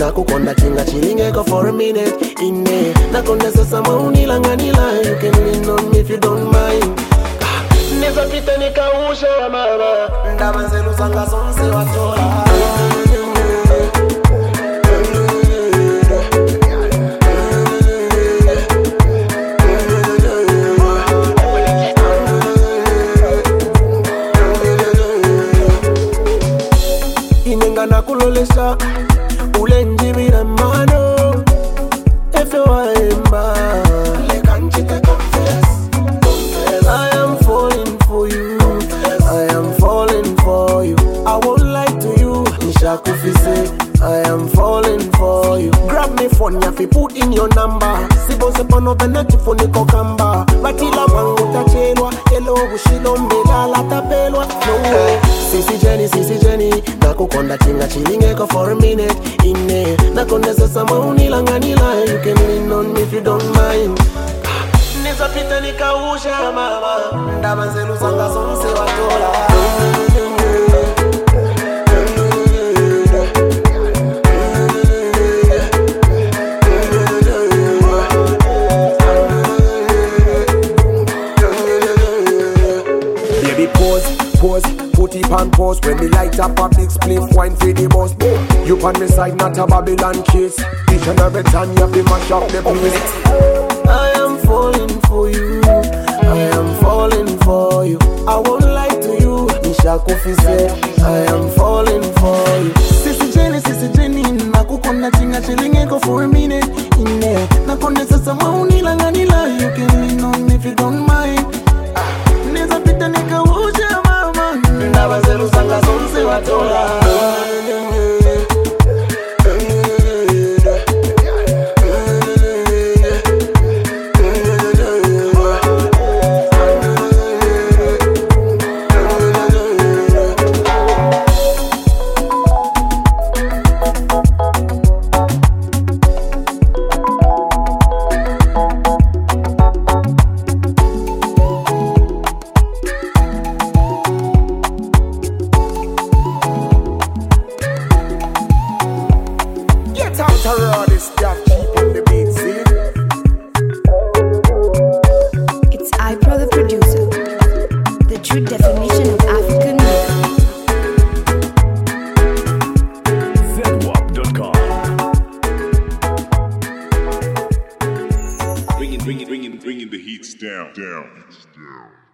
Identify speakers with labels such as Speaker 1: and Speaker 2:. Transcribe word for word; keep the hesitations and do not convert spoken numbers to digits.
Speaker 1: nakukonda chinga chilingeko for a minute. Ine nakonda sasa maunilanganila. You can lean on me if you don't mind. Neza pita nikausha mama. Ndaba zelu zanga zonse watola. Inenga nakulolesha ule njibira mano efe waemba lekanchite confess. I am falling for you, I am falling for you. I won't lie to you, nishakufise. I am falling for you. Grab me phone yafi put in your number. Sibo sepono veneti phone ko kamba. Batila wangu tachelwa, elo bushilo mbela la tapelwa. No way. Sisi Jenny, Sisi Jenny, nakukonda chinga chilingeko for a minute. Ine nakonda sasa maunilanganila. You can lean on me if you don't mind. Neza pita nikausha mama. Ndaba zelu zanga zonse watola. Pose, put it on pause. When me light up a big spliff, wine for the boss. You on me side, not a Babylon case. Each and every time you have to mash up the place. I am falling for you, I am falling for you. I won't lie to you, nishakufise. I am falling for you. Sisi Jenny, Sisi Jenny, nakukonda chinga chilingeko for a minute. Ine nakonda sasa maunilanganila. You can lean on me if you don't mind. Neza pita nikausha mama. Ndaba zelu zanga zonse watola.
Speaker 2: It's iPro the producer, the true definition of African music.
Speaker 3: zedwap dot com. Bringing, bringing, bringing, bringing the heats down, down, down.